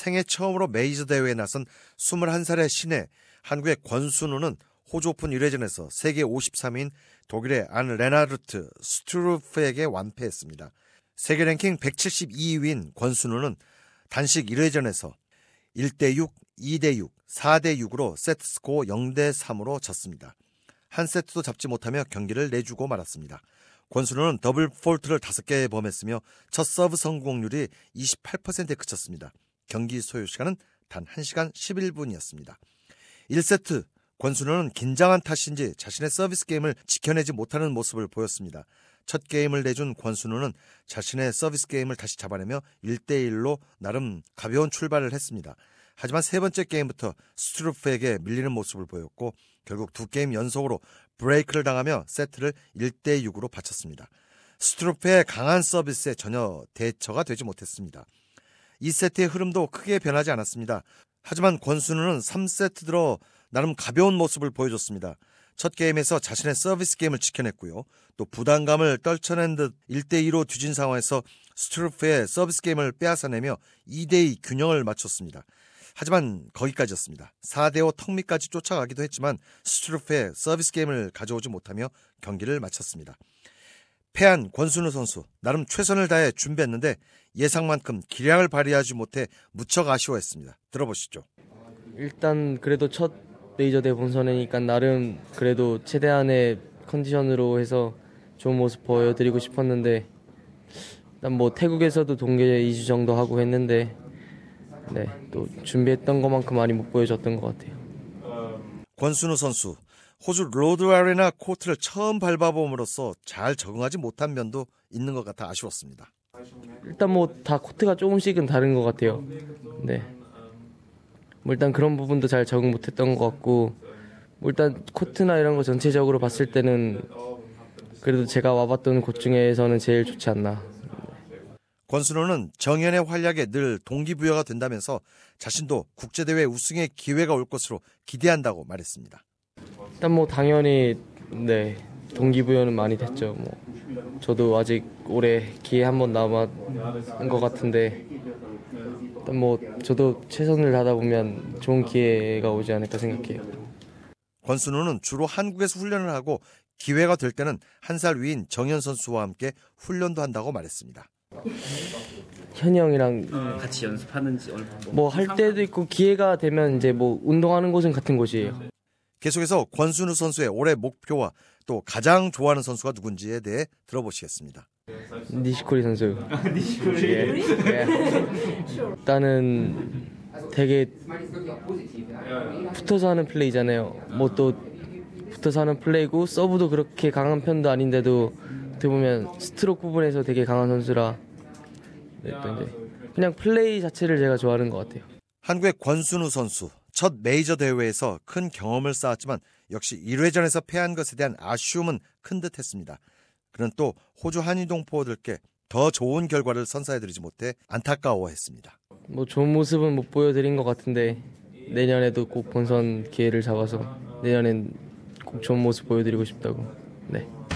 생애 처음으로 메이저 대회에 나선 21살의 신예 한국의 권순우는 호주 오픈 1회전에서 세계 53위인 독일의 안 레나르트 스투르프에게 완패했습니다. 세계 랭킹 172위인 권순우는 단식 1회전에서 1대6, 2대6, 4대6으로 세트 스코어 0대3으로 졌습니다. 한 세트도 잡지 못하며 경기를 내주고 말았습니다. 권순우는 더블 폴트를 5개 범했으며 첫 서브 성공률이 28%에 그쳤습니다. 경기 소요 시간은 단 1시간 11분이었습니다. 1세트 권순우는 긴장한 탓인지 자신의 서비스 게임을 지켜내지 못하는 모습을 보였습니다. 첫 게임을 내준 권순우는 자신의 서비스 게임을 다시 잡아내며 1대1로 나름 가벼운 출발을 했습니다. 하지만 세 번째 게임부터 스투르프에게 밀리는 모습을 보였고 결국 두 게임 연속으로 브레이크를 당하며 세트를 1대6으로 바쳤습니다. 스투르프의 강한 서비스에 전혀 대처가 되지 못했습니다. 2세트의 흐름도 크게 변하지 않았습니다. 하지만 권순우는 3세트 들어 나름 가벼운 모습을 보여줬습니다. 첫 게임에서 자신의 서비스 게임을 지켜냈고요. 또 부담감을 떨쳐낸 듯 1대2로 뒤진 상황에서 스투르프의 서비스 게임을 빼앗아내며 2대2 균형을 맞췄습니다. 하지만 거기까지였습니다. 4대5 턱밑까지 쫓아가기도 했지만 스투르프의 서비스 게임을 가져오지 못하며 경기를 마쳤습니다. 패한 권순우 선수, 나름 최선을 다해 준비했는데 예상만큼 기량을 발휘하지 못해 무척 아쉬워했습니다. 들어보시죠. 일단 그래도 첫 메이저 대회 본선이니까 나름 그래도 최대한의 컨디션으로 해서 좋은 모습 보여드리고 싶었는데 일단 뭐 태국에서도 동계 2주 정도 하고 했는데 또 준비했던 것만큼 많이 못 보여줬던 것 같아요. 권순우 선수, 호주 로드 아레나 코트를 처음 밟아봄으로써 잘 적응하지 못한 면도 있는 것 같아 아쉬웠습니다. 일단 뭐 다 코트가 조금씩은 다른 것 같아요. 뭐 일단 그런 부분도 잘 적응 못했던 것 같고 뭐 일단 코트나 이런 거 전체적으로 봤을 때는 그래도 제가 와봤던 곳 중에서는 제일 좋지 않나. 권순우는 정연의 활약에 늘 동기부여가 된다면서 자신도 국제대회 우승의 기회가 올 것으로 기대한다고 말했습니다. 일단 뭐 당연히 동기부여는 많이 됐죠. 뭐 저도 아직 올해 기회 한 번 남은 것 같은데 일단 뭐 저도 최선을 다하다 보면 좋은 기회가 오지 않을까 생각해요. 권순우는 주로 한국에서 훈련을 하고 기회가 될 때는 한 살 위인 정연 선수와 함께 훈련도 한다고 말했습니다. 현이 형이랑 같이 연습하는지 뭐 할 때도 있고 기회가 되면 이제 뭐 운동하는 곳은 같은 곳이에요. 계속해서 권순우 선수의 올해 목표와 또 가장 좋아하는 선수가 누군지에 대해 들어보시겠습니다. 니시코리 선수. 일단은 되게 붙어서 하는 플레이잖아요. 뭐 또 붙어서 하는 플레이고 서브도 그렇게 강한 편도 아닌데도 어떻게 보면 스트로크 부분에서 되게 강한 선수라 또 이제 그냥 플레이 자체를 제가 좋아하는 것 같아요. 한국의 권순우 선수, 첫 메이저 대회에서 큰 경험을 쌓았지만 역시 1회전에서 패한 것에 대한 아쉬움은 큰 듯했습니다. 그는 또 호주 한인동포들께 더 좋은 결과를 선사해드리지 못해 안타까워했습니다. 뭐 좋은 모습은 못 보여드린 것 같은데 내년에도 꼭 본선 기회를 잡아서 내년엔 꼭 좋은 모습 보여드리고 싶다고.